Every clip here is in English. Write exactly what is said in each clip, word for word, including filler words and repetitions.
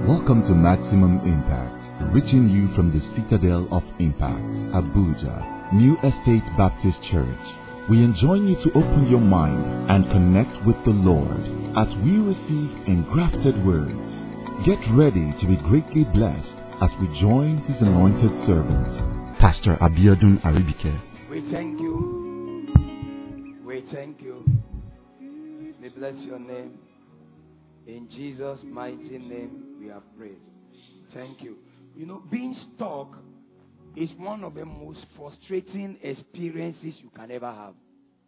Welcome to Maximum Impact, reaching you from the Citadel of Impact, Abuja, New Estate Baptist Church. We enjoin you to open your mind and connect with the Lord as we receive engrafted words. Get ready to be greatly blessed as we join His anointed servant, Pastor Abiodun Aribike. We thank you. We thank you. We bless your name. In Jesus' mighty name, we have prayed. Thank you. You know, being stuck is one of the most frustrating experiences you can ever have.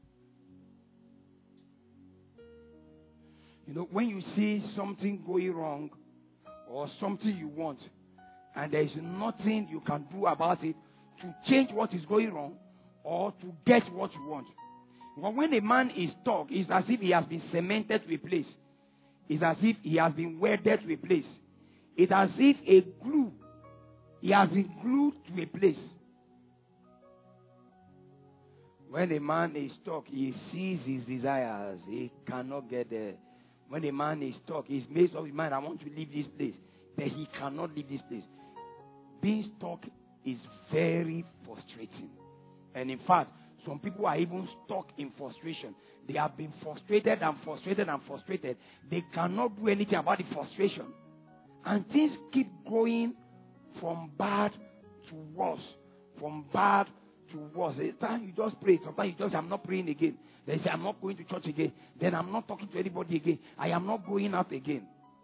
You know, when you see something going wrong or something you want, and there is nothing you can do about it to change what is going wrong or to get what you want. But when a man is stuck, it's as if he has been cemented to a place. It's as if he has been welded to a place. It's as if a glue, he has been glued to a place. When a man is stuck, he sees his desires. He cannot get there. When a man is stuck, he's made up his mind, I want to leave this place. But he cannot leave this place. Being stuck is very frustrating. And in fact, some people are even stuck in frustration. They have been frustrated and frustrated and frustrated. They cannot do anything about the frustration. And things keep going from bad to worse. From bad to worse. Sometimes you just pray. Sometimes you just say, I'm not praying again. They say, I'm not going to church again. Then I'm not talking to anybody again. I am not going out again.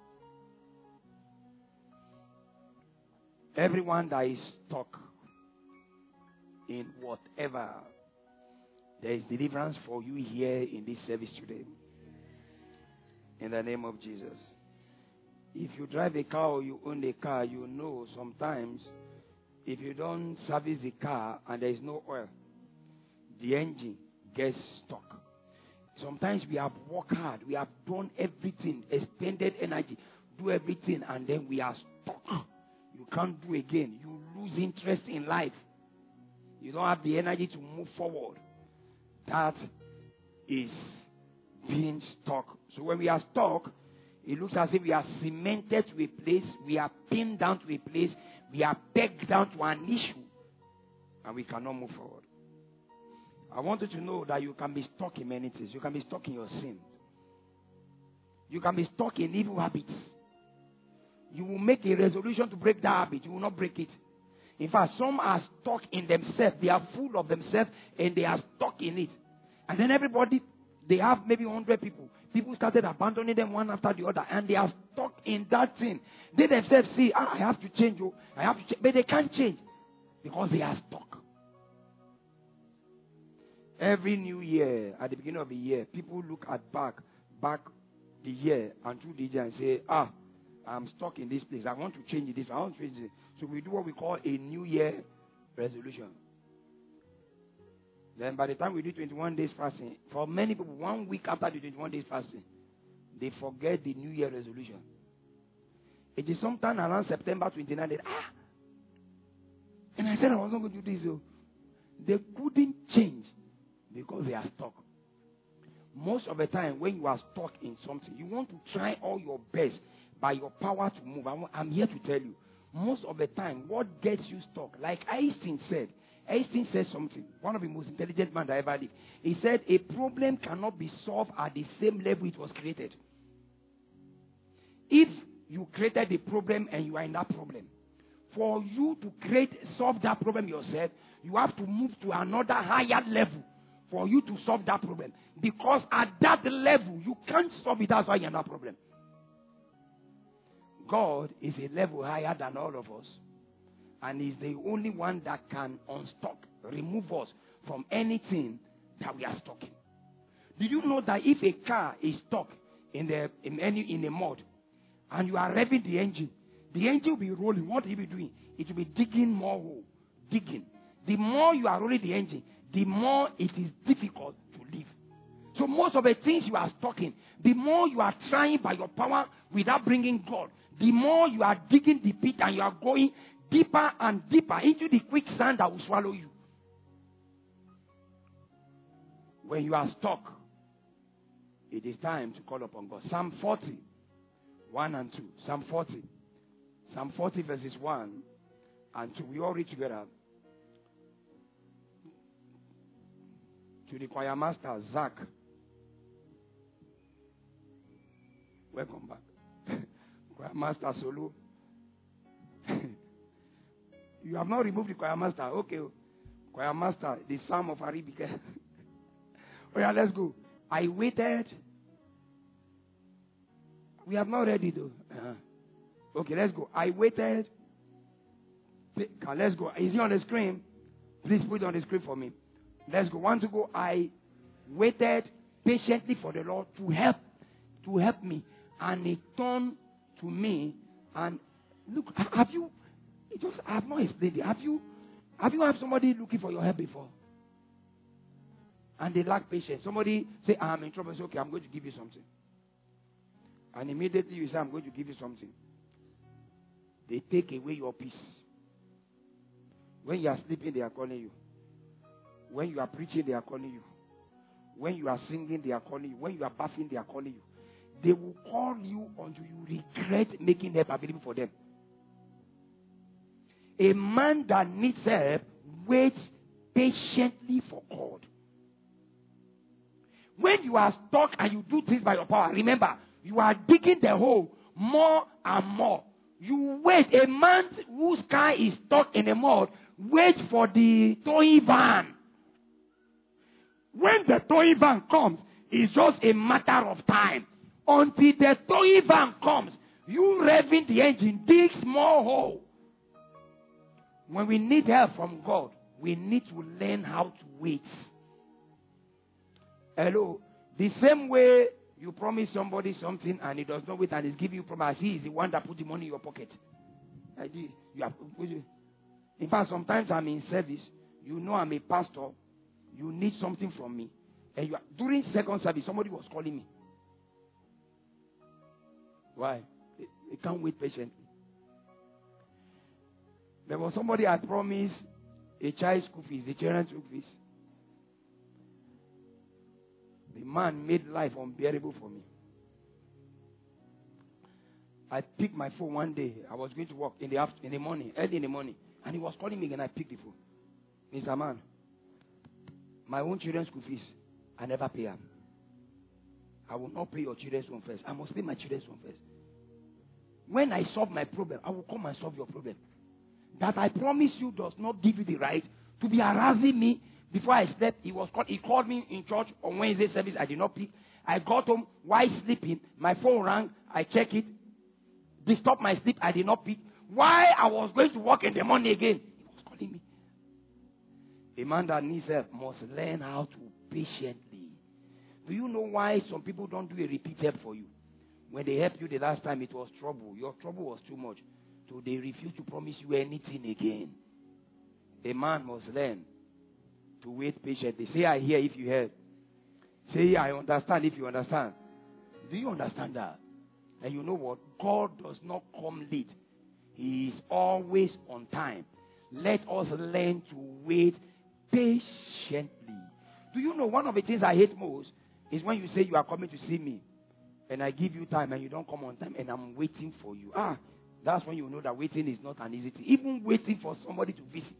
Everyone that is stuck in whatever, there is deliverance for you here in this service today. In the name of Jesus. If you drive a car or you own a car, you know sometimes if you don't service the car and there is no oil, the engine gets stuck. Sometimes we have worked hard. We have done everything, expended energy, do everything, and then we are stuck. You can't do again. You lose interest in life. You don't have the energy to move forward. That is being stuck. So when we are stuck, it looks as if we are cemented to a place, we are pinned down to a place, we are pegged down to an issue, and we cannot move forward. I want you to know that you can be stuck in many things. You can be stuck in your sin. You can be stuck in evil habits. You will make a resolution to break that habit. You will not break it. In fact, some are stuck in themselves. They are full of themselves and they are stuck in it. And then everybody, they have maybe one hundred people. People started abandoning them one after the other. And they are stuck in that thing. They themselves see, ah, I have to change. Oh, I have to change. But they can't change because they are stuck. Every new year, at the beginning of the year, people look at back, back the year and through the year and say, ah, I'm stuck in this place. I want to change this. I want to change this. So we do what we call a New Year resolution. Then by the time we do twenty-one days fasting, for many people, one week after the twenty-one days fasting, they forget the New Year resolution. It is sometime around September twenty-ninth. They, ah! And I said I was not going to do this. So they couldn't change because they are stuck. Most of the time, when you are stuck in something, you want to try all your best by your power to move. I'm here to tell you, most of the time, what gets you stuck, like Einstein said, Einstein said something, one of the most intelligent men that ever lived. He said, a problem cannot be solved at the same level it was created. If you created a problem and you are in that problem, for you to create, solve that problem yourself, you have to move to another higher level for you to solve that problem. Because at that level, you can't solve it. That's why you're in that problem. God is a level higher than all of us. And is the only one that can unstuck, remove us from anything that we are stuck in. Did you know that if a car is stuck in the in any in the mud and you are revving the engine, the engine will be rolling. What will it be doing? It will be digging more hole. Digging. The more you are rolling the engine, the more it is difficult to live. So most of the things you are stuck in, the more you are trying by your power without bringing God, the more you are digging the pit and you are going deeper and deeper into the quicksand that will swallow you. When you are stuck, it is time to call upon God. Psalm forty, one and two. Psalm forty, Psalm forty verses one and two. We all read together. To the choir master, Zach. Welcome back. Choir master Solo. You have not removed the choir master. Okay. Choir master, the Psalm of Arabic. Oh yeah, let's go. I waited. We have not read it though. Uh-huh. Okay, let's go. I waited. Let's go. Is he on the screen? Please put it on the screen for me. Let's go. One to go. I waited patiently for the Lord to help, to help me, and He turned to me. And look, have you? It just I have not explained it. Have you? Have you had somebody looking for your help before? And they lack patience. Somebody say, "I'm in trouble." Say, "Okay, I'm going to give you something." And immediately you say, "I'm going to give you something." They take away your peace. When you are sleeping, they are calling you. When you are preaching, they are calling you. When you are singing, they are calling you. When you are bathing, they are calling you. They will call you until you regret making help available for them. A man that needs help waits patiently for God. When you are stuck and you do things by your power, remember, you are digging the hole more and more. You wait. A man whose car is stuck in the mud waits for the towing van. When the towing van comes, it's just a matter of time. Until the towing van comes, you revving the engine, dig small hole. When we need help from God, we need to learn how to wait. Hello. The same way you promise somebody something and he does not wait and he's giving you promise, he is the one that put the money in your pocket. I do. You have, in fact, sometimes I'm in service. You know I'm a pastor. You need something from me. And you are, during second service, somebody was calling me. Why? They, they can't wait patiently. There was somebody I promised a child's school fees, the children's school fees. The man made life unbearable for me. I picked my phone one day. I was going to work in the after, in the morning, early in the morning, and he was calling me, and I picked the phone. Mister Man, my own children's school fees, I never pay them. I will not pay your children's one first. I must pay my children's one first. When I solve my problem, I will come and solve your problem. That I promise you does not give you the right to be harassing me. Before I slept, he was called, he called me in church on Wednesday service. I did not pick. I got home while sleeping. My phone rang. I checked it. Disturbed my sleep. I did not pick. Why I was going to work in the morning again, he was calling me. A man that needs help must learn how to patiently. Do you know why some people don't do a repeat help for you? When they helped you the last time, it was trouble. Your trouble was too much. So they refuse to promise you anything again. A man must learn to wait patiently. Say, I hear if you hear. Say, I understand if you understand. Do you understand that? And you know what? God does not come late. He is always on time. Let us learn to wait patiently. Do you know one of the things I hate most is when you say you are coming to see me and I give you time and you don't come on time and I'm waiting for you. Ah, that's when you know that waiting is not an easy thing. Even waiting for somebody to visit.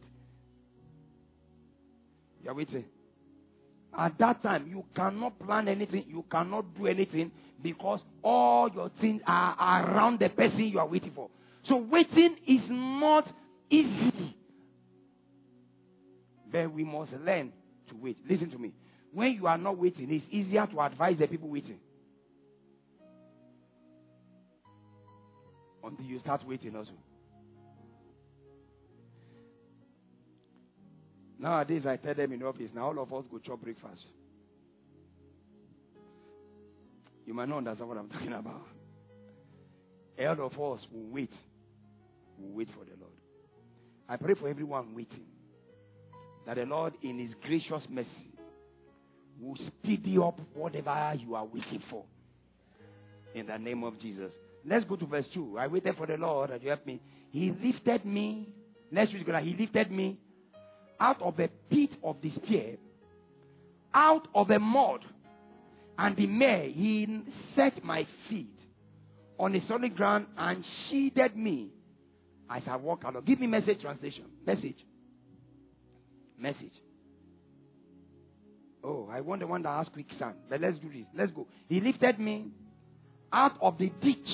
You are waiting. At that time, you cannot plan anything. You cannot do anything because all your things are around the person you are waiting for. So waiting is not easy. But we must learn to wait. Listen to me. When you are not waiting, it's easier to advise the people waiting. Until you start waiting also. Nowadays, I tell them in the office, now all of us go chop breakfast. You might not understand what I'm talking about. All of us will wait. Will wait for the Lord. I pray for everyone waiting, that the Lord, in His gracious mercy, will speed you up whatever you are waiting for. In the name of Jesus. Let's go to verse two. I waited for the Lord that you help me. He lifted me. Let's read it. He lifted me out of the pit of despair, out of the mud and the mire. He set my feet on a solid ground and shielded me I shall walk along. Give me message translation. Message. Message. Oh, I want the one that has quicksand. But let's do this. Let's go. He lifted me out of the ditch.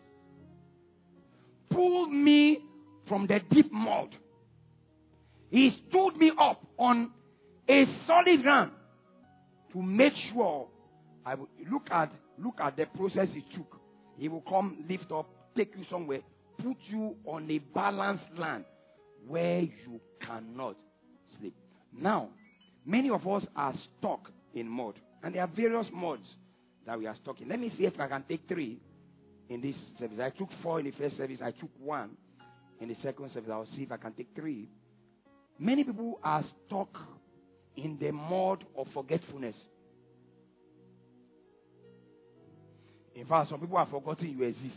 Pulled me from the deep mud. He stood me up on a solid ground to make sure I would look at look at the process he took. He will come, lift up, take you somewhere, put you on a balanced land where you cannot sleep. Now, many of us are stuck in mud. And there are various muds that we are stuck in. Let me see if I can take three in this service. I took four in the first service. I took one in the second service. I'll see if I can take three. Many people are stuck in the mud of forgetfulness. In fact, some people have forgotten you exist.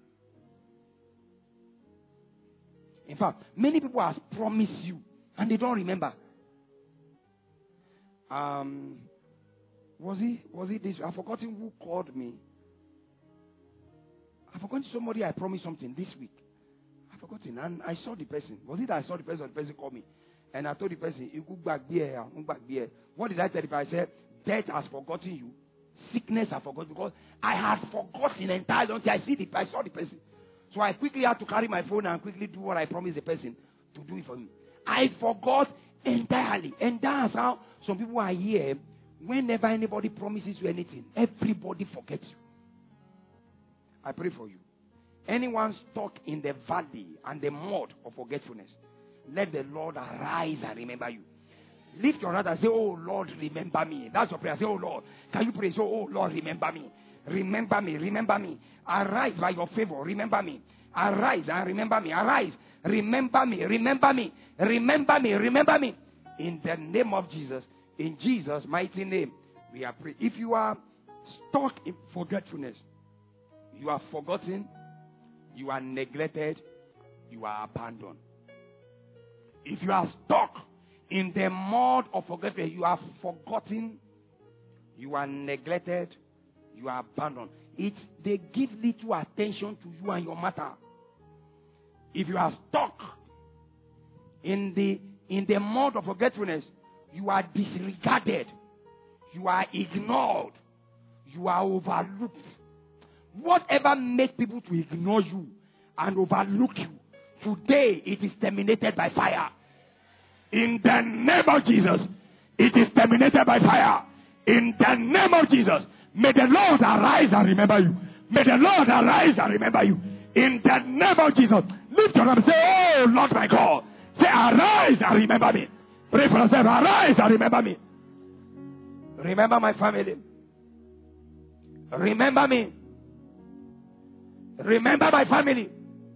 In fact, many people have promised you and they don't remember. Um, was he? Was it this? I've forgotten who called me. I've forgotten somebody I promised something this week. I've forgotten, and I saw the person. Was it that I saw the person or the person called me? And I told the person, "You go back there, go back there." What did I tell? If I said, "Death has forgotten you, sickness has forgotten," because I had forgotten entirely until I see the, I saw the person. So I quickly had to carry my phone and quickly do what I promised the person to do it for me. I forgot entirely, and that's how some people are here. Whenever anybody promises you anything, everybody forgets you. I pray for you. Anyone stuck in the valley and the mud of forgetfulness, let the Lord arise and remember you. Lift your hand and say, "Oh Lord, remember me." That's your prayer. Say, "Oh Lord." Can you pray? So, "Oh Lord, remember me. Remember me. Remember me. Arise by your favor. Remember me. Arise and remember me. Arise. Remember me. Remember me. Remember me. Remember me." In the name of Jesus. In Jesus' mighty name, we are praying. If you are stuck in forgetfulness, you are forgotten, you are neglected, you are abandoned. If you are stuck in the mud of forgetfulness, you are forgotten, you are neglected, you are abandoned. It they give little attention to you and your matter. If you are stuck in the in the mud of forgetfulness, you are disregarded, you are ignored, you are overlooked. Whatever makes people to ignore you and overlook you, today it is terminated by fire. In the name of Jesus, it is terminated by fire. In the name of Jesus, may the Lord arise and remember you. May the Lord arise and remember you. In the name of Jesus, lift your hand and say, "Oh Lord my God, say arise and remember me." Pray for yourself, arise and remember me. Remember my family. Remember me. Remember my family.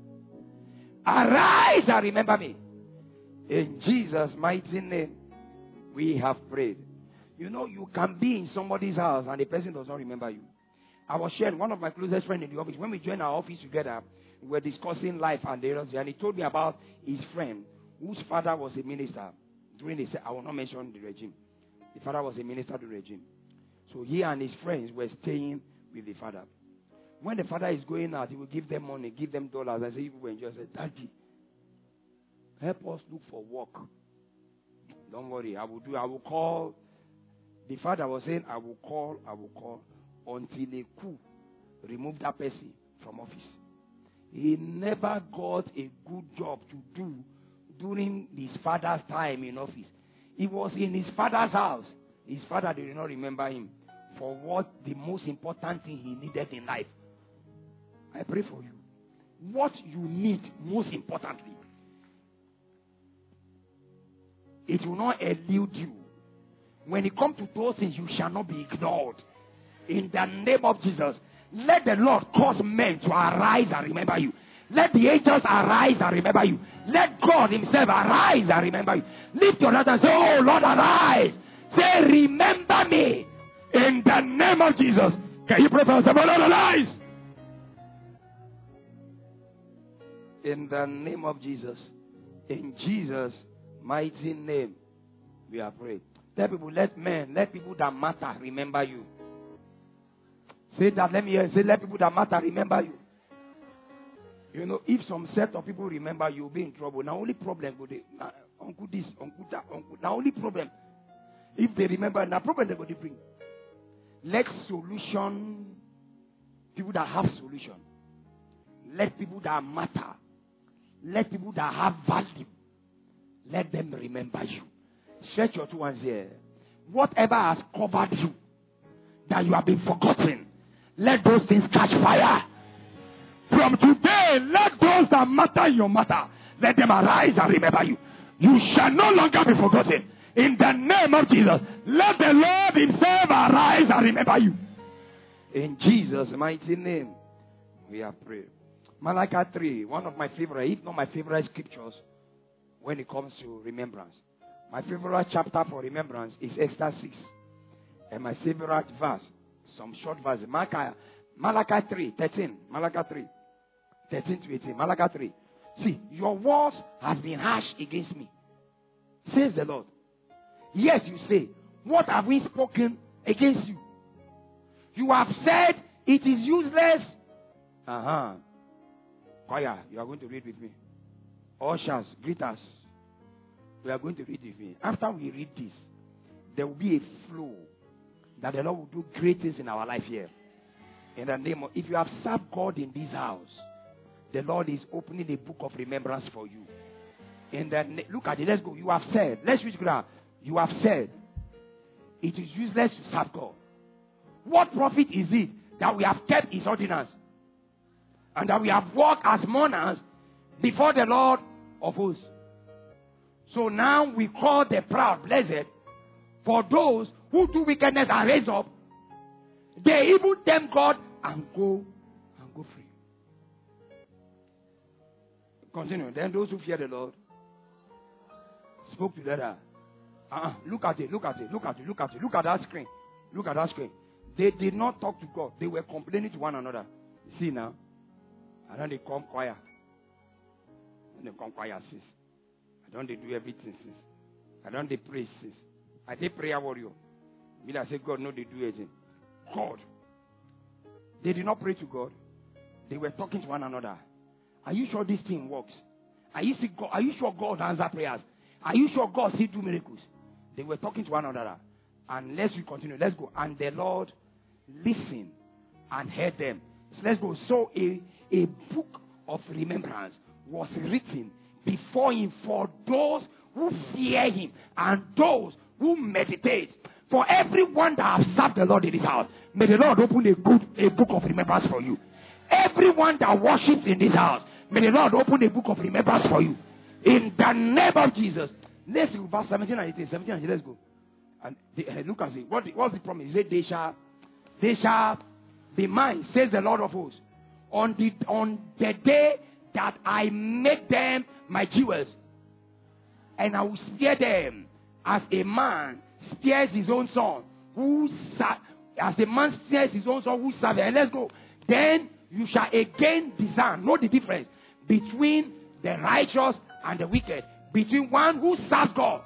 Arise and remember me. In Jesus' mighty name, we have prayed. You know, you can be in somebody's house and the person does not remember you. I was sharing, one of my closest friends in the office, when we joined our office together, we were discussing life and the and he told me about his friend whose father was a minister during the, I will not mention the regime. The father was a minister to the regime. So he and his friends were staying with the father. When the father is going out, he will give them money, give them dollars. I say, people will enjoy. I say, "Daddy, help us look for work. Don't worry, I will do. I will call." The father was saying, "I will call, I will call," until a coup removed that person from office. He never got a good job to do during his father's time in office. He was in his father's house. His father did not remember him for what the most important thing he needed in life. I pray for you. What you need most importantly, it will not elude you. When it comes to those things, you shall not be ignored. In the name of Jesus, let the Lord cause men to arise and remember you. Let the angels arise and remember you. Let God himself arise and remember you. Lift your hand and say, "Oh Lord, arise." Say, "Remember me." In the name of Jesus. Can you pray for yourself? "Oh Lord, arise." In the name of Jesus. In Jesus' mighty name, we are praying. Tell people, let men, let people that matter remember you. Say that, let me hear. Say, let people that matter remember you. You know, if some set of people remember, you'll be in trouble. Now only problem go they nah, uncle this, uncle that, uncle. Now only problem. If they remember, now problem they go to bring. Let solution, people that have solution. Let people that matter. Let people that have value. Let them remember you. Stretch your two hands here. Whatever has covered you, that you have been forgotten, let those things catch fire. From today, let those that matter in your matter, let them arise and remember you. You shall no longer be forgotten. In the name of Jesus, let the Lord himself arise and remember you. In Jesus' mighty name, we are praying. Malachi three, one of my favorite, if not my favorite scriptures, when it comes to remembrance. My favorite chapter for remembrance is Esther six. And my favorite verse, some short verse, Malachi, Malachi three, thirteen. Malachi three, thirteen to eighteen. Malachi three. See, your words has been harsh against me, says the Lord. Yes, you say, what have we spoken against you? You have said it is useless. Uh-huh. Choir, you are going to read with me. Ushers, greet us. We are going to read with me. After we read this, there will be a flow that the Lord will do great things in our life here. In the name of, if you have served God in this house, the Lord is opening a book of remembrance for you. In the look at it, let's go. You have said, let's read ground. You have said, it is useless to serve God. What profit is it that we have kept his ordinance and that we have walked as mourners before the Lord of hosts? So now we call the proud blessed, for those who do wickedness and raise up, they even tempt God and go and go free. Continue. Then those who fear the Lord spoke together. Uh-uh. Look at it, look at it, look at it, look at it, look at that screen. Look at that screen. They did not talk to God. They were complaining to one another. See now. And then they come choir. And they come choir, sis. I don't they do everything, sis. I don't they pray, sis. I did prayer warrior. Me that say God, no, they do anything. God. They did not pray to God. They were talking to one another. Are you sure this thing works? Are you, see God, are you sure God answers prayers? Are you sure God still do miracles? They were talking to one another. And let's we continue. Let's go. And the Lord listened and heard them. So let's go. So a, a book of remembrance was written before him for those who fear him and those who meditate. For everyone that has served the Lord in his house, may the Lord open a good a book of remembrance for you. Everyone that worships in this house, may the Lord open a book of remembrance for you. In the name of Jesus. Let's go verse seventeen and eighteen. seventeen and eighteen, let's go. And they, uh, look and see. What, what's the promise? He said, they shall, they shall be mine, says the Lord of hosts, on the, on the day that I make them my jewels. And I will spare them as a man spares his own son, who as a man spares his own son who serves. And let's go. Then you shall again discern, know the difference between the righteous and the wicked, between one who serves God.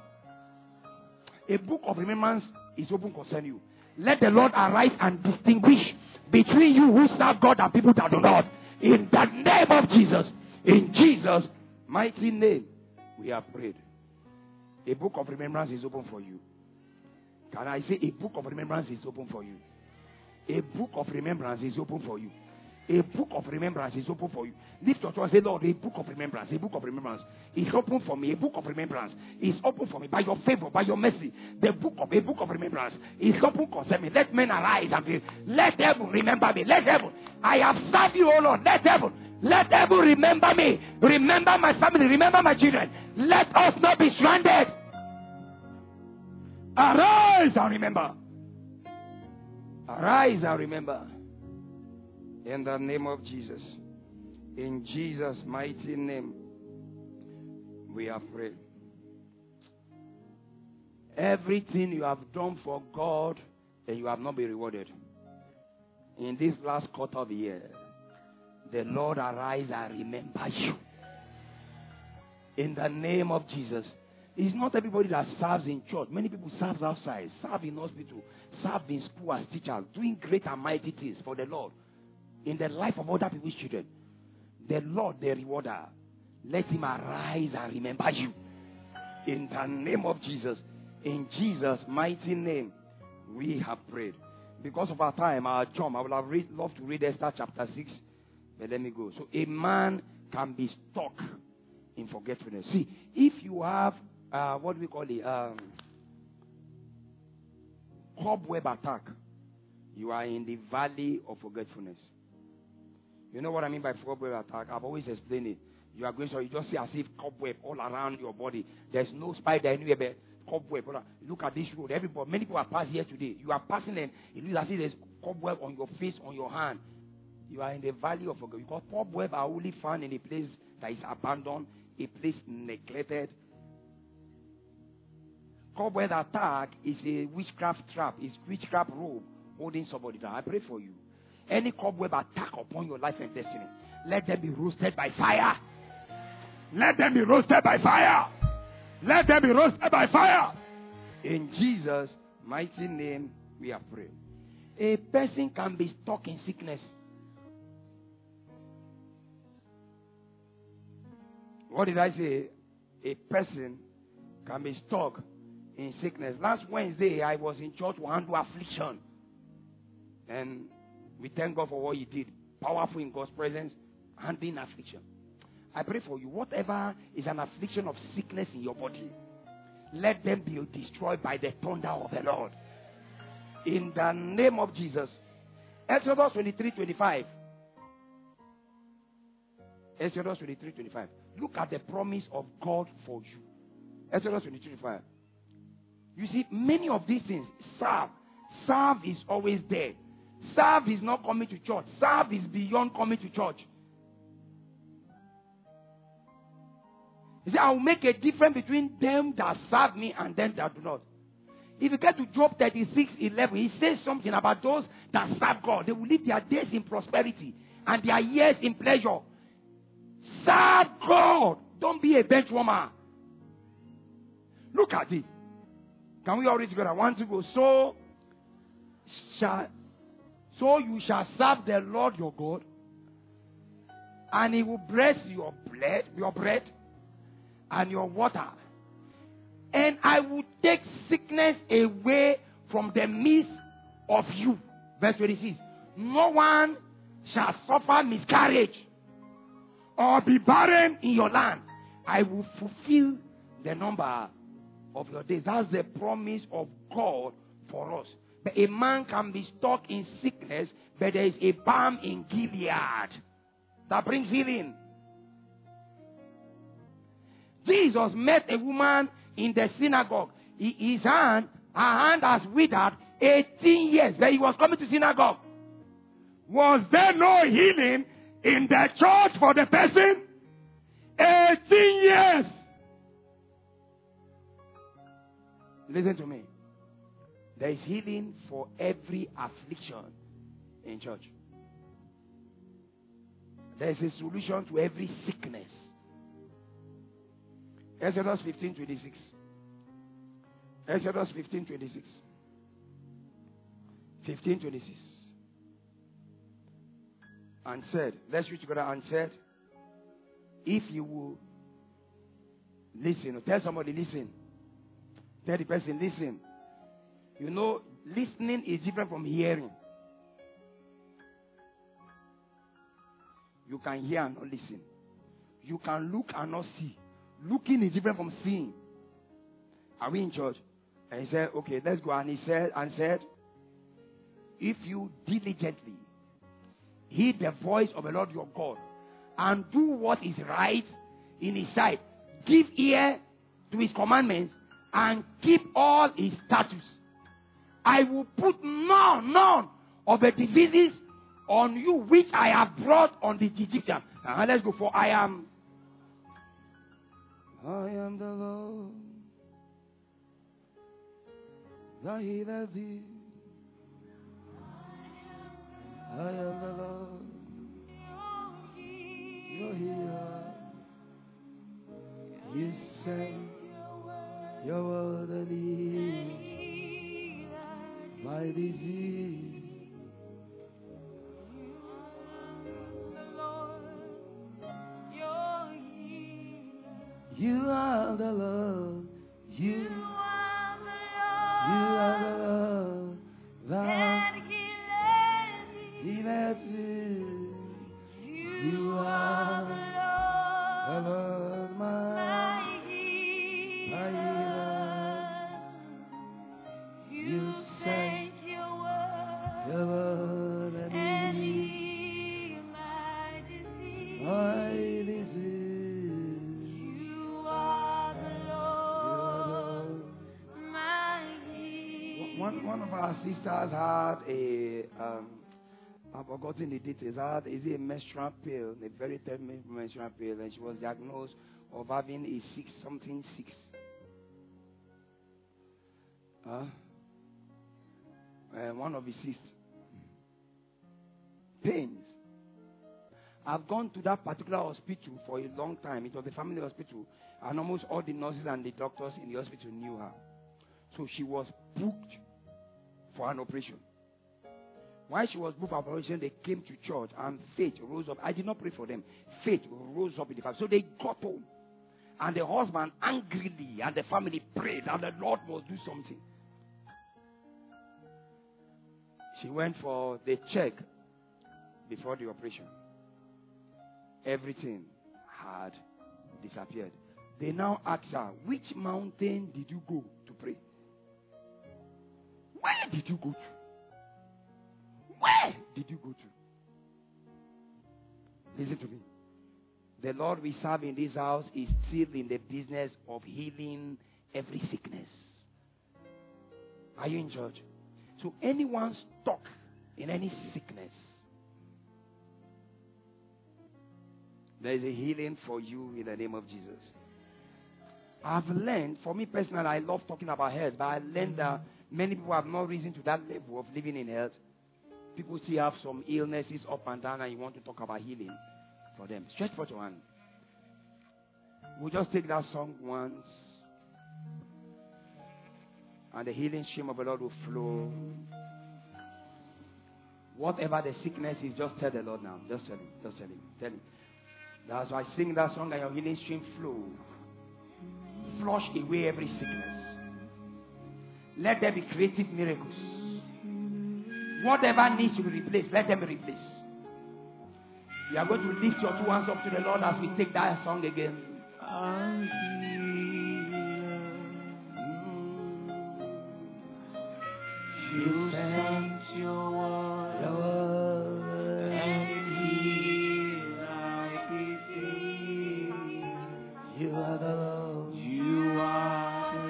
A book of remembrance is open concerning you. Let the Lord arise and distinguish between you who serve God and people that do not. In the name of Jesus. In Jesus' mighty name, we have prayed. A book of remembrance is open for you. Can I say a book of remembrance is open for you? A book of remembrance is open for you. A book of remembrance is open for you. Lift your hand and say, Lord, a book of remembrance, a book of remembrance is open for me. A book of remembrance is open for me by your favor, by your mercy. The book of a book of remembrance is open concerning me. Let men arise and say, let heaven remember me. Let heaven. I have served you, O Lord. Let heaven. Let heaven remember me. Remember my family. Remember my children. Let us not be stranded. Arise and remember. Arise and remember. In the name of Jesus. In Jesus' mighty name, we are prayed. Everything you have done for God and you have not been rewarded. In this last quarter of the year, the Lord arise and remember you. In the name of Jesus. It's not everybody that serves in church. Many people serve outside, serve in hospital, serve in school as teachers, doing great and mighty things for the Lord in the life of other people's children. the Lord, the rewarder, let him arise and remember you. In the name of Jesus. In Jesus' mighty name, we have prayed. Because of our time, our jump, I would have read, loved to read Esther chapter six. But let me go. So a man can be stuck in forgetfulness. See, if you have, uh, what do we call it? Um, cobweb attack. You are in the valley of forgetfulness. You know what I mean by cobweb attack? I've always explained it. You are going, so you just see as if cobweb all around your body. There's no spider anywhere, but cobweb. Look at this road. Everybody, many people are passing here today. You are passing and it looks as if there's cobweb on your face, on your hand. You are in the valley of forgetfulness. Because cobweb are only found in a place that is abandoned, a place neglected. Cobweb attack is a witchcraft trap. It's witchcraft rope holding somebody down. I pray for you. Any cobweb attack upon your life and destiny, let them be roasted by fire. Let them be roasted by fire. Let them be roasted by fire. In Jesus' mighty name, we have prayed. A person can be stuck in sickness. What did I say? A person can be stuck in sickness. Last Wednesday, I was in church to handle affliction. And we thank God for what he did. Powerful in God's presence, handling affliction. I pray for you. Whatever is an affliction of sickness in your body, let them be destroyed by the thunder of the Lord. In the name of Jesus. Exodus twenty-three twenty-five. Exodus twenty-three twenty-five. Look at the promise of God for you. Exodus twenty-three twenty-five. You see, many of these things, serve. Serve is always there. Serve is not coming to church. Serve is beyond coming to church. He said, I will make a difference between them that serve me and them that do not. If you get to Job thirty-six eleven, he says something about those that serve God. They will live their days in prosperity and their years in pleasure. Serve God. Don't be a bench warmer. Look at it. Can we all read together? One to go. So shall, so you shall serve the Lord your God, and he will bless your bread, your bread, and your water. And I will take sickness away from the midst of you. Verse twenty-six. No one shall suffer miscarriage or be barren in your land. I will fulfill the number of your days. That's the promise of God for us. But a man can be stuck in sickness, but there is a balm in Gilead that brings healing. Jesus met a woman in the synagogue. His hand, her hand has withered eighteen years. But he was coming to synagogue. Was there no healing in the church for the person? eighteen years. Listen to me. There is healing for every affliction in church. There is a solution to every sickness. Exodus fifteen twenty-six. Exodus fifteen twenty-six. fifteen twenty-six. And said, let's read together, and said, if you will listen, tell somebody, listen. Tell the person, listen. You know, listening is different from hearing. You can hear and not listen. You can look and not see. Looking is different from seeing. Are we in church? And he said, okay, let's go. And he said, and said, if you diligently heed the voice of the Lord your God and do what is right in his sight, give ear to his commandments and keep all his statutes, I will put none, none of the diseases on you which I have brought on the Egyptians. Uh, let's go for I am. I am the Lord that healeth thee. I am the Lord your healer. You send your word and heal my disease. You are the Lord. You are the Lord. You are the Lord. That He led me. You are the Lord. The Lord, my healer. You sent your word. Your word and healed my disease. My disease. You are the Lord, my healer. One, one of our sisters had a, um, I've forgotten the details, had, is it a menstrual pill, a very terrible menstrual pill, and she was diagnosed of having a six, something six. Huh? Uh, one of the cysts. Pains. I've gone to that particular hospital for a long time. It was a family hospital, and almost all the nurses and the doctors in the hospital knew her. So she was booked for an operation. While she was booked for operation, they came to church, and faith rose up. I did not pray for them. Faith rose up in the family. So they got home, and the husband angrily and the family prayed, and the Lord must do something. She went for the check before the operation. Everything had disappeared. They now asked her, which mountain did you go to pray? Where did you go to? Where did you go to? Listen to me. The Lord we serve in this house is still in the business of healing every sickness. Are you in church? So anyone stuck in any sickness, there is a healing for you in the name of Jesus. I've learned, for me personally, I love talking about health, but I learned that many people have not risen to that level of living in health. People still have some illnesses up and down, and you want to talk about healing for them. Stretch forth your hand. We'll just take that song once, and the healing stream of the Lord will flow. Whatever the sickness is, just tell the Lord now. Just tell him. Just tell him. Tell him. That's why I sing that song, and your healing stream flow. Flush away every sickness. Let there be creative miracles. Whatever needs to be replaced, let them be replaced. You are going to lift your two hands up to the Lord as we take that song again. You sent your word, your word and healed my disease. You are the Lord. You are the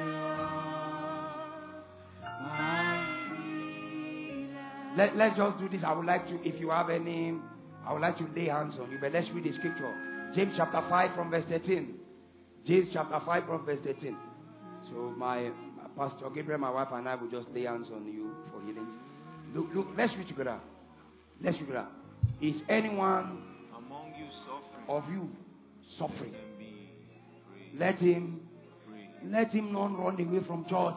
Lord, my healer. Let, let's just do this. I would like to, if you have any, I would like to lay hands on you. But let's read the scripture. James chapter five from verse thirteen. James chapter five from verse thirteen. So my Pastor Gabriel, my wife, and I will just lay hands on you for healing. Look, look, let's read together. Let's read together. Is anyone among you suffering? Of you suffering? Let him, let him not run away from church.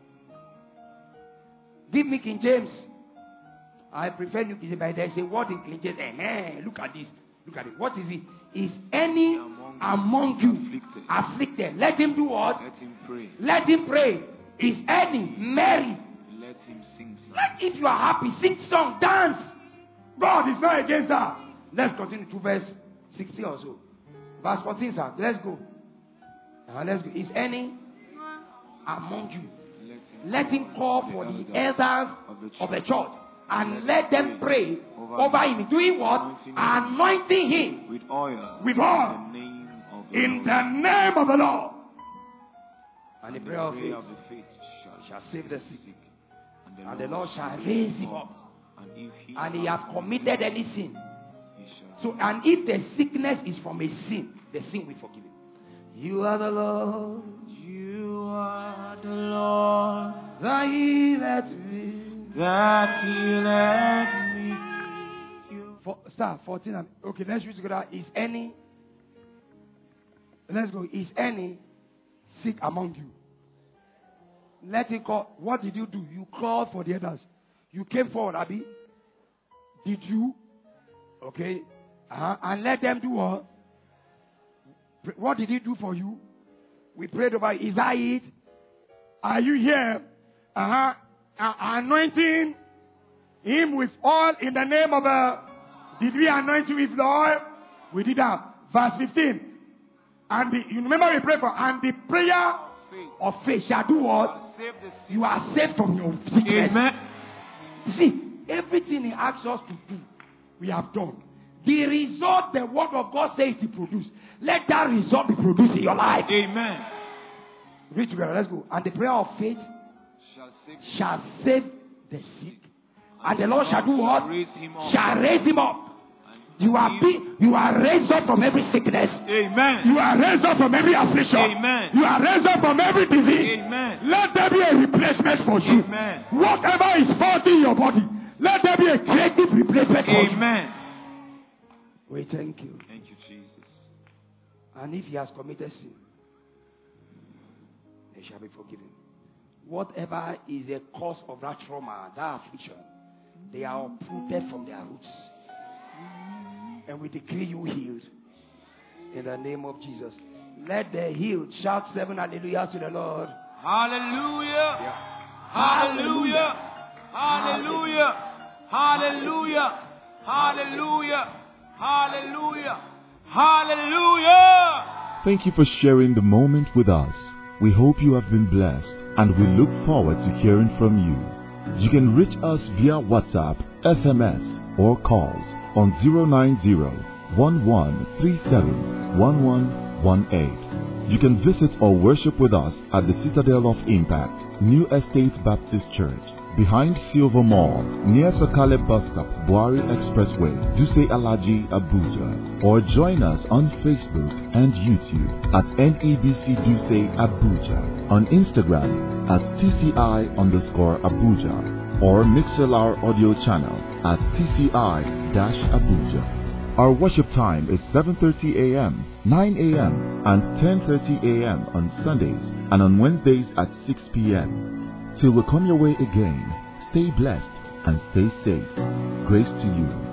Give me King James. I prefer New King James, but there's a word in King James. Eh, look at this. Look at it. What is it? Is any among, among you afflicted. afflicted? Let him do what? Let him pray. Let him pray. Is any merry? Let him sing songs. Let, if you are happy, sing song, dance. God is not against that. Let's continue to verse sixteen or so. Verse fourteen, sir. Let's go. Uh, let's go. Is any among you? Let him, let him call for the elders of the church, of the church and let, let them pray over, over him. Doing what? Anointing, Anointing him with oil. With oil. In the name of the In Lord. the name of the Lord. And, and the prayer of faith, of the faith shall, shall save the sick. And the, and Lord, the Lord shall raise him up. And if he, and he has committed any sin. So, so, and if the sickness is from a sin, the sin will forgive him. You are the Lord. You are the Lord. That he let me. That he let me. For, start fourteen. And, okay, let's read together. Is any. Let's go. Is any sick among you? Let him call. What did you do? You called for the others. You came forward, Abby. Did you? Okay. Uh-huh. And let them do what? What did he do for you? We prayed about it. Is that it? Are you here? Uh-huh. Uh, anointing him with oil in the name of uh, did we anoint you with the oil? We did that. Verse fifteen. And the, you remember we prayed for, and the prayer faith. of faith shall do what? You are saved from your sickness. Amen. You see, everything he asks us to do, we have done. The result the word of God says to produce, let that result be produced in your life. Amen. Read together, let's go. And the prayer of faith shall save, shall save the sick. And, and the Lord shall do what? Raise shall raise him up. You are be, you are raised up from every sickness. Amen. You are raised up from every affliction. Amen. You are raised up from every disease. Amen. Let there be a replacement for you. Amen. Whatever is faulty in your body, let there be a creative replacement for you. Amen. We thank you. Thank you, Jesus. And if he has committed sin, they shall be forgiven. Whatever is the cause of that trauma, that affliction, they are uprooted from their roots. And we decree you healed. In the name of Jesus. Let the healed shout seven hallelujahs to the Lord. Hallelujah. Yeah. Hallelujah. Hallelujah. Hallelujah. Hallelujah. Hallelujah. Hallelujah. Thank you for sharing the moment with us. We hope you have been blessed, and we look forward to hearing from you. You can reach us via WhatsApp, S M S, or calls on zero nine zero, one one three seven, one one one eight. You can visit or worship with us at the Citadel of Impact, New Estate Baptist Church, behind Silver Mall, near Sakale Bus Stop, Buari Expressway, Duse Alaji, Abuja. Or join us on Facebook and YouTube at N E B C Duse Abuja, on Instagram at T C I underscore Abuja, or Mixlr audio channel at T C I-Abuja. Our worship time is seven thirty a.m., nine a.m., and ten thirty a.m. on Sundays, and on Wednesdays at six p.m. Till we come your way again, stay blessed and stay safe. Grace to you.